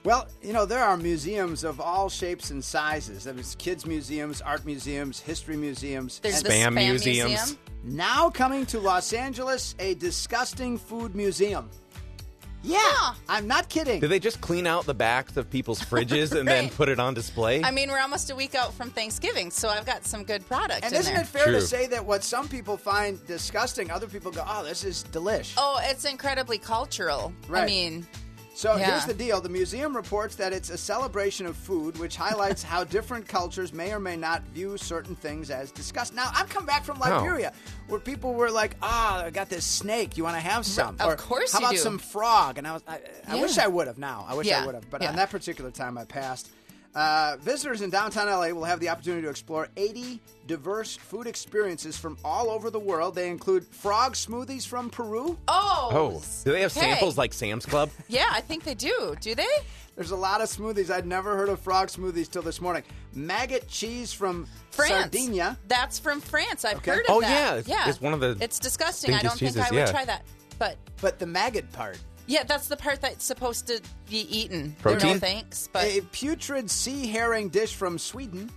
Well, there are museums of all shapes and sizes. There's kids' museums, art museums, history museums. There's the Spam Spam museums. Museum. Now coming to Los Angeles, a disgusting food museum. Yeah, Huh. I'm not kidding. Do they just clean out the backs of people's fridges and then Right. put it on display? I mean, we're almost a week out from Thanksgiving, so I've got some good product And in isn't there. it fair to True. say that what some people find disgusting, other people go, oh, this is delish. Oh, it's incredibly cultural. Right. I mean, So Yeah. here's the deal. The museum reports that it's a celebration of food, which highlights how different cultures may or may not view certain things as disgusting. Now, I've come back from Liberia, where people were like, I got this snake. You want to have some? Of Or, course how you about do. some frog? And I wish I would have now. I wish I Yeah. would have. But Yeah. on that particular time, I passed. Visitors in downtown LA will have the opportunity to explore 80 diverse food experiences from all over the world. They include frog smoothies from Peru. Oh, do they have okay. samples like Sam's Club? Yeah, I think they do. Do they? There's a lot of smoothies. I'd never heard of frog smoothies till this morning. Maggot cheese from France. Sardinia. That's from France. I've Okay. heard of Oh, that. yeah. It's one of the It's disgusting. I stinkiest don't think cheeses, I would yeah. try that. But But the maggot part. yeah, that's the part that's supposed to be eaten. Protein? No thanks. But A putrid sea herring dish from Sweden.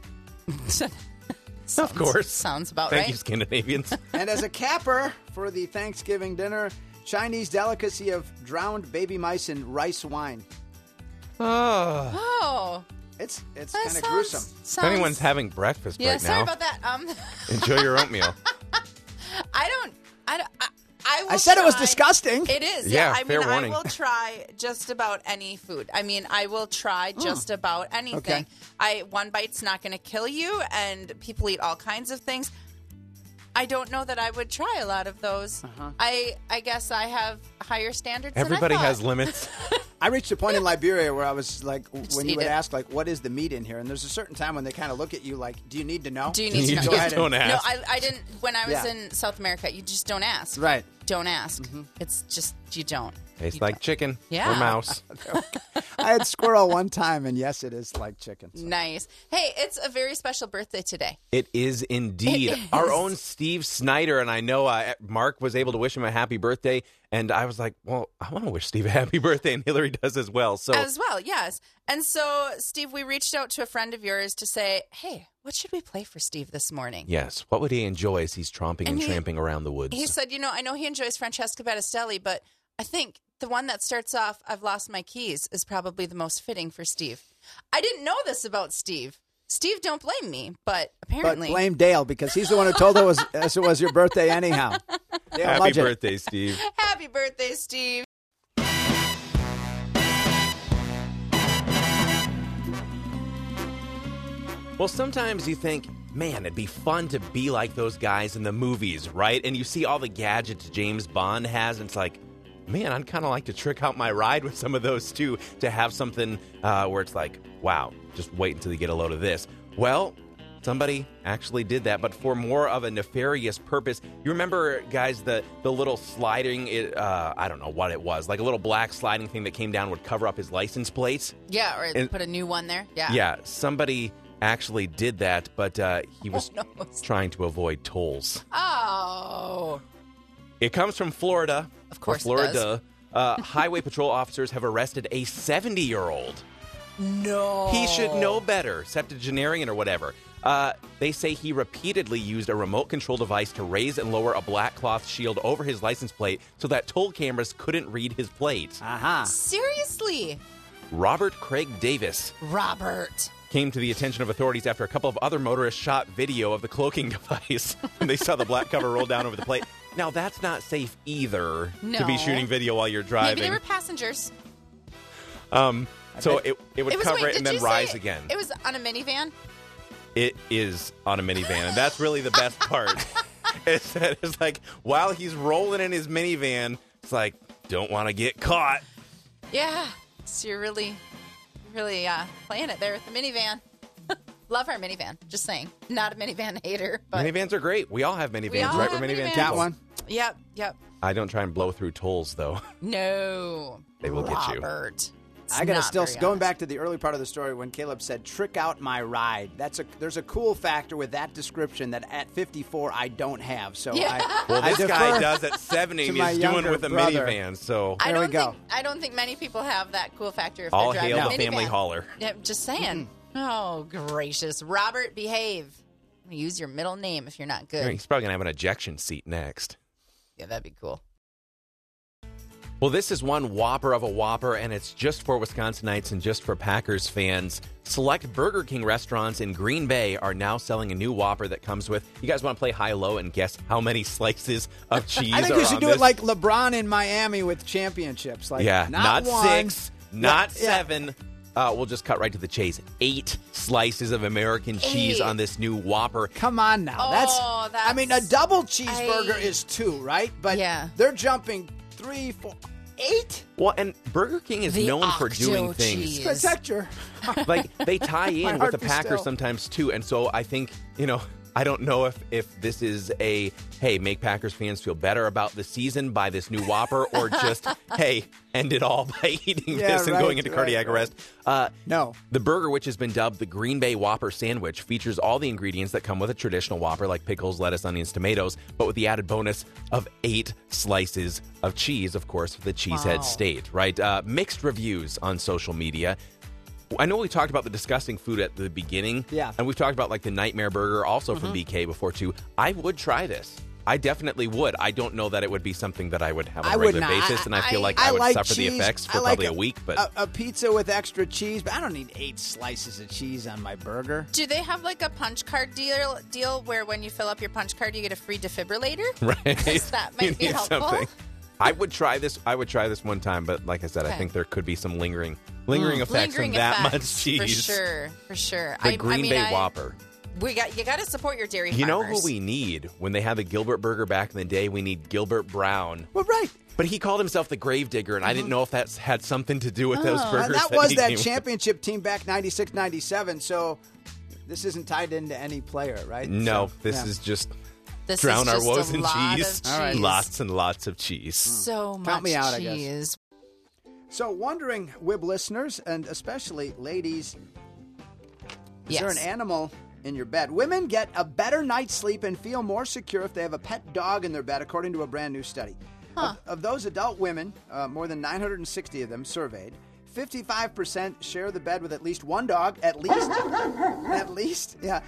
Of course. sounds about Thank right. you, Scandinavians. And as a capper for the Thanksgiving dinner, Chinese delicacy of drowned baby mice in rice wine. Oh. Oh, It's that kind of gruesome. If anyone's having breakfast yeah, right sorry now, about that. enjoy your oatmeal. I will I said it was try- disgusting. It is. Yeah, I fair mean, warning. I will try just about any food. I mean, I will try just about anything. Okay. One bite's not going to kill you, and people eat all kinds of things. I don't know that I would try a lot of those. I guess I have higher standards. Everybody than I has thought. limits. I reached a point in Liberia where I was like, when you eat would it. ask, like, what is the meat in here? And there's a certain time when they kind of look at you like, do you need to know? Do you need to You know? just Go ahead don't and- No, ask. I didn't. When I was Yeah. in South America, you just don't ask. Right. Don't ask. It's just you don't. Tastes You like don't. chicken Yeah. or mouse. I had squirrel one time, and yes, it is like chicken. So. Nice. Hey, it's a very special birthday today. It is indeed. It is. Our own Steve Snyder, and I know Mark was able to wish him a happy birthday, and I was like, well, I want to wish Steve a happy birthday, and Hillary does as well. So As well, yes. And so, Steve, we reached out to a friend of yours to say, hey, what should we play for Steve this morning? yes, what would he enjoy as he's tromping and And he- tramping around the woods? He said, I know he enjoys Francesca Battistelli, but I think the one that starts off, I've lost my keys, is probably the most fitting for Steve. I didn't know this about Steve. Steve, don't blame me, but But apparently. blame Dale because he's the one who told her it was your birthday anyhow. Dale Happy Mudgett. birthday, Steve. Happy birthday, Steve. Well, sometimes you think, man, it'd be fun to be like those guys in the movies, right? And you see all the gadgets James Bond has, and it's like, man, I'd kind of like to trick out my ride with some of those too, to have something where it's like, wow, just wait until you get a load of this. Well, somebody actually did that, but for more of a nefarious purpose. You remember, guys, the little sliding, I don't know what it was, like a little black sliding thing that came down would cover up his license plates? Yeah, or And- put a new one there. Yeah. Yeah, somebody actually did that, but he was no. trying to avoid tolls. Oh. It comes from Florida. Of course Or it Florida. Highway patrol officers have arrested a 70-year-old. No. He should know better, septuagenarian or whatever. They say he repeatedly used a remote control device to raise and lower a black cloth shield over his license plate so that toll cameras couldn't read his plate. Aha. Seriously? Robert Craig Davis Robert. came to the attention of authorities after a couple of other motorists shot video of the cloaking device when they saw the black cover roll down over the plate. Now, that's not safe either, to No. be shooting video while you're driving. Maybe they were passengers. So it would cover it and then did you rise say again. It was on a minivan? It is on a minivan, and that's really the best part. It's like, while he's rolling in his minivan, it's like, don't want to get caught. Yeah. So you're really playing it there with the minivan. Love our minivan. Just saying. Not a minivan hater. But Minivans are great. We all have minivans, all right? have We're minivan minivans. Got people. one? Yep. I don't try and blow through tolls, though. No. They will get you. Robert. I gotta not still very going honest. back to the early part of the story when Caleb said "trick out my ride." There's a cool factor with that description that at 54 I don't have. So Yeah. Well, I this defer guy does at 70 to and my he's doing younger with a brother. minivan. So I There we don't go. think I don't think many people have that cool factor if all they're driving hail a the family minivan. hauler. Yeah, just saying. Oh, gracious. Robert, behave. Use your middle name if you're not good. He's probably going to have an ejection seat next. Yeah, that'd be cool. Well, this is one whopper of a whopper, and it's just for Wisconsinites and just for Packers fans. Select Burger King restaurants in Green Bay are now selling a new whopper that comes with, you guys want to play high-low and guess how many slices of cheese I think are we should on do this? it like LeBron in Miami with championships. Like, Yeah, not one, 6, not Yeah. 7. We'll just cut right to the chase. 8 slices of American cheese 8. on this new whopper. Come on now. Oh, I mean, a double cheeseburger is 2, right? But Yeah. they're jumping 3, 4, 8. Well, and Burger King is The known for doing Octo things. cheese. Protect your. Like, they tie in with heart the be Packers still. sometimes, too. And so I think, I don't know if this is a, hey, make Packers fans feel better about the season by this new Whopper, or just, hey, end it all by eating Yeah, this and right, going into cardiac right. arrest. No. The burger, which has been dubbed the Green Bay Whopper Sandwich, features all the ingredients that come with a traditional Whopper, like pickles, lettuce, onions, tomatoes, but with the added bonus of 8 slices of cheese, of course, for the Cheesehead Wow. State, right? Mixed reviews on social media. I know we talked about the disgusting food at the beginning. Yeah. And we've talked about like the Nightmare Burger also from BK before too. I would try this. I definitely would. I don't know that it would be something that I would have on I a would regular not. basis, and I feel like I I would like suffer the cheese. effects for I like probably a week. But a pizza with extra cheese, but I don't need 8 slices of cheese on my burger. Do they have like a punch card deal where when you fill up your punch card, you get a free defibrillator? right, 'Cause that You might be need helpful. something. I would try this. I would try this one time, but like I said, I Okay. think there could be some lingering effects Lingering from that effects, much cheese. For sure. The Green Bay Whopper. You got to support your dairy You know farmers. who we need when they had the Gilbert Burger back in the day? We need Gilbert Brown. Well, right. But he called himself the Gravedigger, and I didn't know if that had something to do with those burgers. And that was he that came with. championship team back 96, 97, so this isn't tied into any player, right? No, So, this yeah. is just This drown is our just woes a in lot cheese. of cheese. Lots and lots of cheese. So much Count me out, I guess. cheese. So, wondering, Wib listeners, and especially ladies, is there an Yes. animal in your bed? Women get a better night's sleep and feel more secure if they have a pet dog in their bed, according to a brand new study. Of those adult women, more than 960 of them surveyed, 55% share the bed with at least one dog, at least, yeah.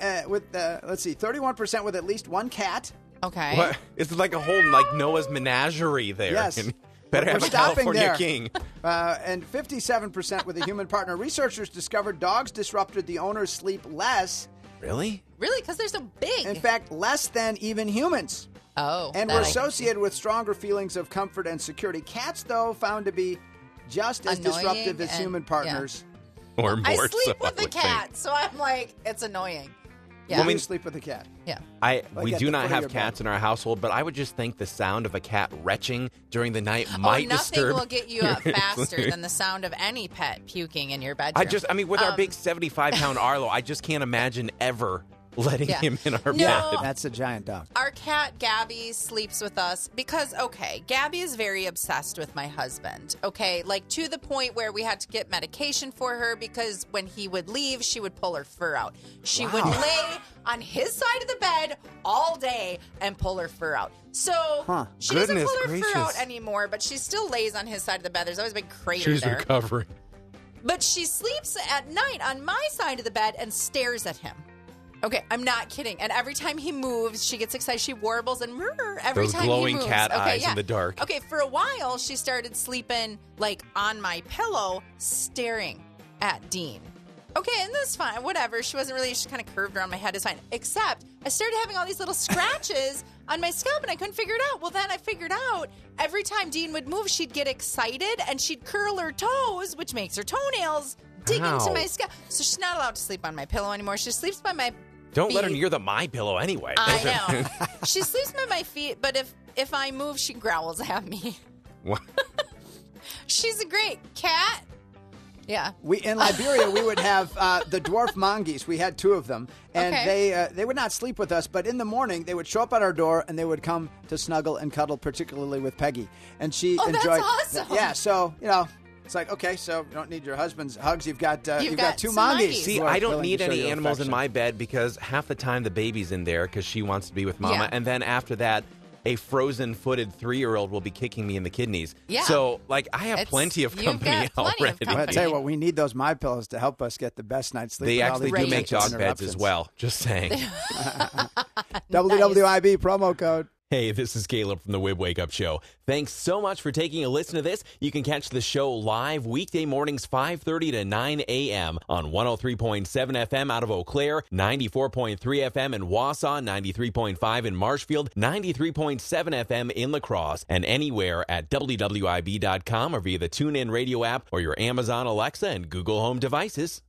Let's see, 31% with at least one cat. Okay. What? It's like a whole Noah's menagerie there. Yes. And better We're have a stopping California there. king. And 57% with a human partner. Researchers discovered dogs disrupted the owner's sleep less, Really? Really? Because they're so big. in fact, less than even humans, oh. and that were I can see. associated with stronger feelings of comfort and security. Cats, though, found to be just as Annoying disruptive as and- human partners. Or more I so, sleep with I the would cat, so I'm like, it's annoying. Yeah. Well, I mean, sleep with a cat. yeah. We at do the not foot of have your cats bed. in our household, but I would just think the sound of a cat retching during the night Oh, might nothing disturb. will get you up faster than the sound of any pet puking in your bedroom. With our big 75-pound Arlo, I just can't imagine ever letting Yeah. him in our No. bed. That's a giant dog. Our cat Gabby sleeps with us because, okay, Gabby is very obsessed with my husband. Okay, like to the point where we had to get medication for her because when he would leave, she would pull her fur out. She would lay on his side of the bed all day and pull her fur out. So she doesn't Goodness pull her fur gracious. out anymore, but she still lays on his side of the bed. There's always a big crater She's there. recovering. But she sleeps at night on my side of the bed and stares at him. Okay, I'm not kidding. And every time he moves, she gets excited. She warbles and every Those time glowing he moves. cat Okay, eyes in yeah. the dark. Okay, for a while, she started sleeping like on my pillow, staring at Dean. Okay, and that's fine. Whatever. She wasn't really. She kind of curved around my head. It's fine. Except I started having all these little scratches on my scalp, and I couldn't figure it out. Well, then I figured out every time Dean would move, she'd get excited and she'd curl her toes, which makes her toenails dig into Ow. my scalp. So she's not allowed to sleep on my pillow anymore. She sleeps by my Don't let her feet. near the My Pillow anyway. I know. She sleeps by my feet, but if I move, she growls at me. What? She's a great cat. Yeah. We in Liberia, we would have the dwarf mongoose. We had 2 of them, and Okay. they would not sleep with us. But in the morning, they would show up at our door, and they would come to snuggle and cuddle, particularly with Peggy. And she Oh, that's enjoyed. awesome. Yeah, so It's like, okay, so you don't need your husband's hugs. You've got two some monkeys. monkeys. See, who are I don't willing need to show any you animals in affection. my bed because half the time the baby's in there because she wants to be with mama. Yeah. And then after that, a frozen-footed 3-year-old will be kicking me in the kidneys. Yeah. So, like, I have It's- plenty of you've company got plenty of already. company. I'll tell you what, we need those My Pillows to help us get the best night's sleep. They with all actually these do make potential dog beds as interruptions. well. Just saying. WWIB promo code. Hey, this is Caleb from the Wib Wake Up Show. Thanks so much for taking a listen to this. You can catch the show live weekday mornings 5:30 to 9 a.m. on 103.7 FM out of Eau Claire, 94.3 FM in Wausau, 93.5 in Marshfield, 93.7 FM in La Crosse, and anywhere at WWIB.com or via the TuneIn Radio app or your Amazon Alexa and Google Home devices.